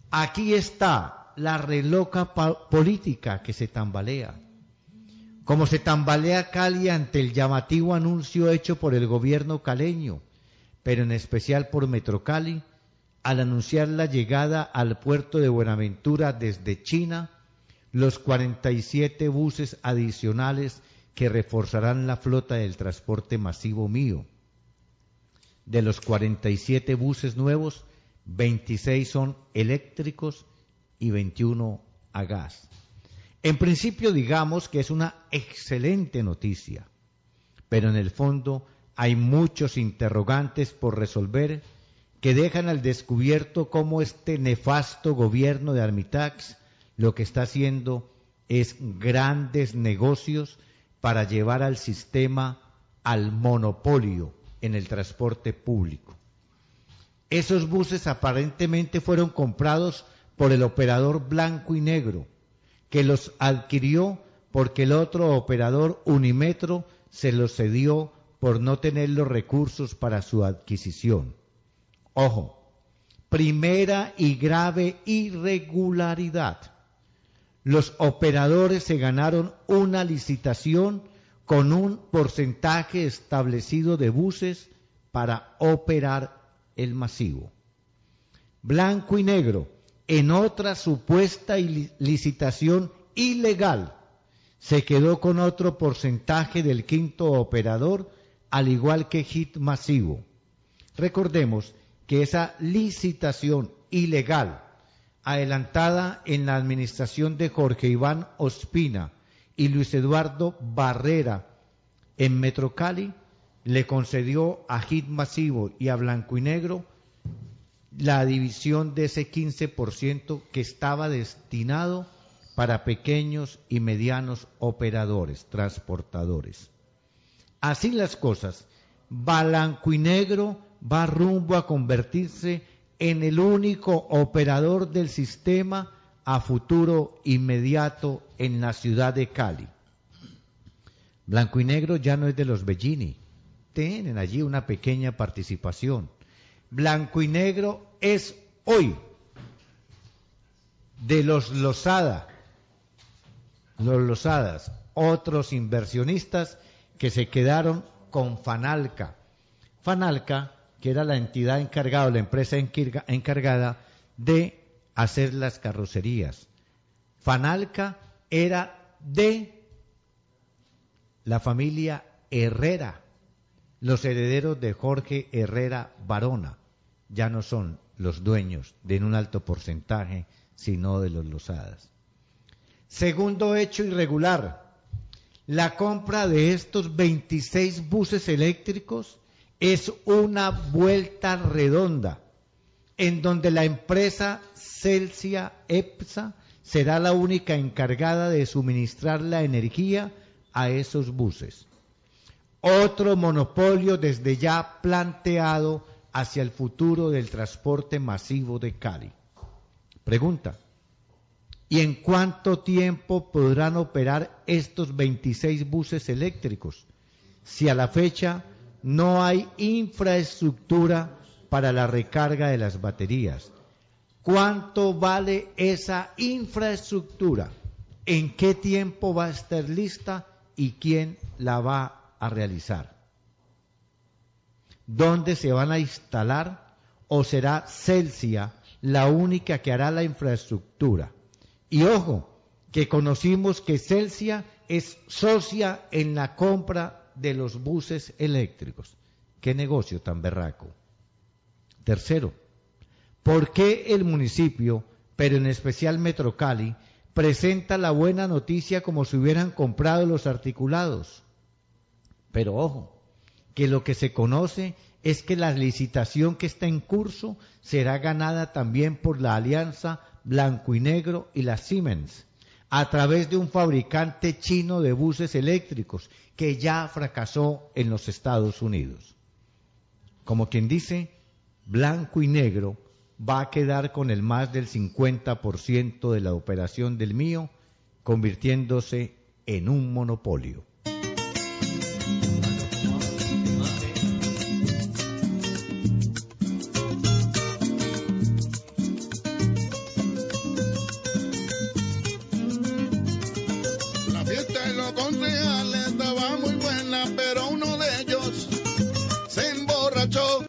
Aquí está la reloca política que se tambalea. Como se tambalea Cali ante el llamativo anuncio hecho por el gobierno caleño, pero en especial por Metrocali, al anunciar la llegada al puerto de Buenaventura desde China, los 47 buses adicionales que reforzarán la flota del transporte masivo mío. De los 47 buses nuevos, 26 son eléctricos y 21 a gas. En principio digamos que es una excelente noticia, pero en el fondo hay muchos interrogantes por resolver que dejan al descubierto cómo este nefasto gobierno de Armitax lo que está haciendo es grandes negocios para llevar al sistema al monopolio en el transporte público. Esos buses aparentemente fueron comprados por el operador Blanco y Negro, que los adquirió porque el otro operador Unimetro se los cedió por no tener los recursos para su adquisición. Ojo, primera y grave irregularidad. Los operadores se ganaron una licitación con un porcentaje establecido de buses para operar el masivo. Blanco y Negro, en otra supuesta licitación ilegal, se quedó con otro porcentaje del quinto operador, al igual que Hit Masivo. Recordemos que esa licitación ilegal, adelantada en la administración de Jorge Iván Ospina y Luis Eduardo Barrera en Metrocali, le concedió a Hit Masivo y a Blanco y Negro la división de ese 15% que estaba destinado para pequeños y medianos operadores, transportadores. Así las cosas, Blanco y Negro va rumbo a convertirse en el único operador del sistema a futuro inmediato en la ciudad de Cali. Blanco y Negro ya no es de los Bellini, tienen allí una pequeña participación. Blanco y Negro es hoy de los Lozadas, otros inversionistas que se quedaron con Fanalca. Fanalca, que era la entidad encargada, la empresa encargada de hacer las carrocerías. Fanalca era de la familia Herrera, los herederos de Jorge Herrera Barona. Ya no son los dueños de un alto porcentaje, sino de los Lozadas. Segundo hecho irregular, la compra de estos 26 buses eléctricos es una vuelta redonda, en donde la empresa Celsia EPSA será la única encargada de suministrar la energía a esos buses. Otro monopolio desde ya planteado hacia el futuro del transporte masivo de Cali. Pregunta: ¿y en cuánto tiempo podrán operar estos 26 buses eléctricos si a la fecha no hay infraestructura para la recarga de las baterías? ¿Cuánto vale esa infraestructura? ¿En qué tiempo va a estar lista y quién la va a realizar? ¿Dónde se van a instalar o será Celsia la única que hará la infraestructura? Y ojo, que conocimos que Celsia es socia en la compra de los buses eléctricos. ¡Qué negocio tan berraco! Tercero, ¿por qué el municipio, pero en especial Metrocali, presenta la buena noticia como si hubieran comprado los articulados? Pero ojo, que lo que se conoce es que la licitación que está en curso será ganada también por la alianza Blanco y Negro y la Siemens, a través de un fabricante chino de buses eléctricos que ya fracasó en los Estados Unidos. Como quien dice, Blanco y Negro va a quedar con el más del 50% de la operación del mío, convirtiéndose en un monopolio. fiesta de los concejales estaba muy buena, pero uno de ellos se emborrachó.